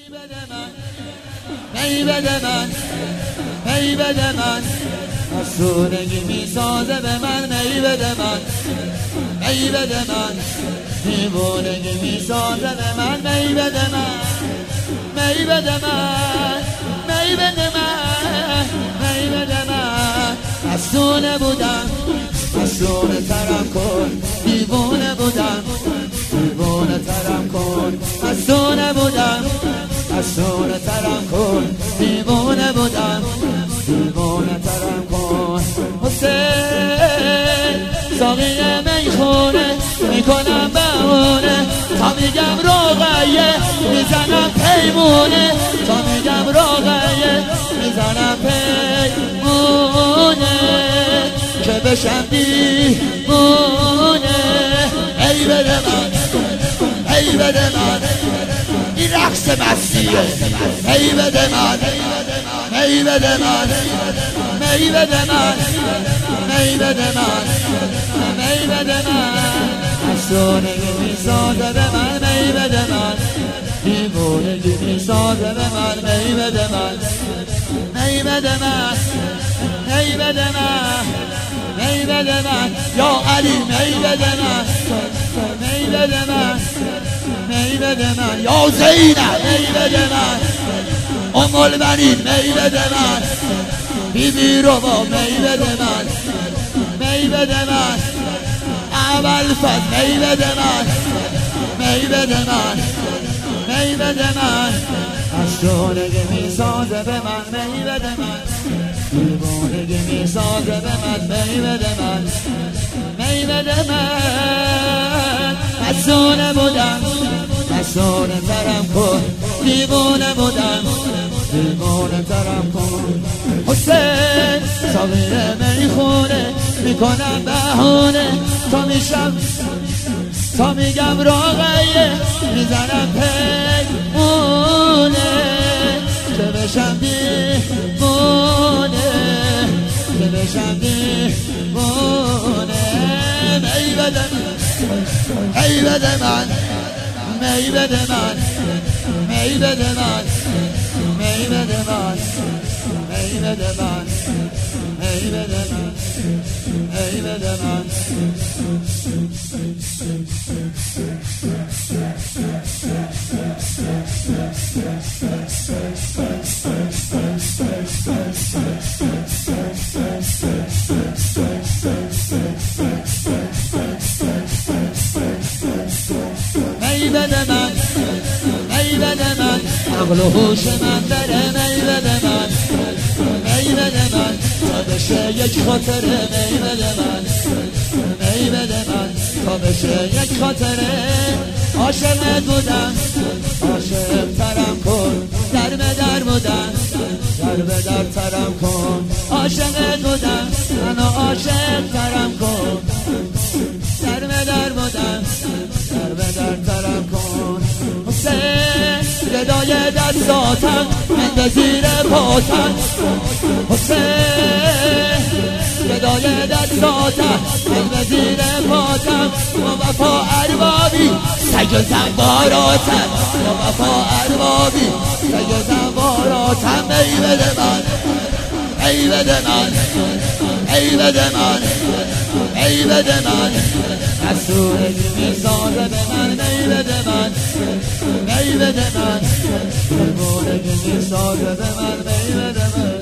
می بده من می بده من افسونگی میسازه به من می بده من می بده من دیوونگی میسازه به من می بده من می بده من می بده من می بده من افسونه بودم افسونه ترم کن دیوونه بودم دیوونه ترم کن افسونه بودم افسونه ترم کن دیوونه بودم دیوونه ترم کن حسین ساقی میخونه میکنم بهونه تا میگم روغیه میزنم پیمونه تا میگم روغیه میزنم پیمونه که بشم دیوونه ای بده من ای بده من این رقص مسیحه ای بده من ای بده من ای بده من ای بده من ای بده من افسونگی میسازه به من می بده من دیوونگی میسازه به من می بده من می بده من می بده من می بده من یا علی می بده من می بده من می بده من یا زینب می بده من ام البنین می بده من بیبی ربا می بده من می بده من اول فد می بده من می بده من می بده من افسونگی میسازه به من می بده من دیوانگی میسازه به من می بده من می بده من افسونه بودم افسونه ترم کن دیوانه بودم دیوانه ترم کن حسین صغیر میخونه میکنم بهونه تا میشم تا میگم راقیه میزنم پیمونه که بشم دیوونه که بشم دیوونه می بده من می بده من می بده من می بده من می بده من می بده من می بده من می بده من می بده من می بده من عقل و هوش من بره می بده من می بده من تا بشه یک خاطره می بده من می بده من تا بشه یک خاطره عاشقت بودم عاشق ترم کن در به در بودم در به در ترم کن عاشقت بودم منو عاشق ترم کن در به در بودم در به در ترم کن حسین گدای دستاتم من به زیر پاتم حسین گدای دستاتم من به زیر پاتم با وفا اربابی سگ زنباراتم با وفا اربابی سگ زنباراتم ای بده من ای بده من ای بده من ای بده من افسونگی میسازه به من می بده من می بده من دیوانگی میسازه به من می بده من